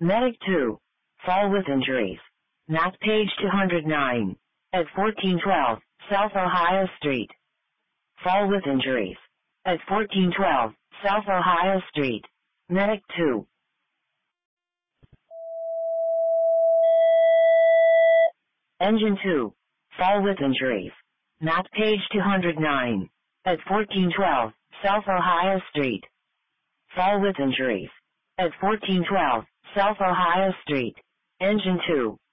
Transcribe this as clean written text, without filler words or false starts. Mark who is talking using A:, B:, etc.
A: Medic 2. Fall with injuries. Map page 209. At 1412, South Ohio Street. Fall with injuries. At 1412, South Ohio Street. Medic 2. Engine 2. Fall with injuries. Map page 209. At 1412, South Ohio Street. Fall with injuries. At 1412, South Ohio Street. Engine 2.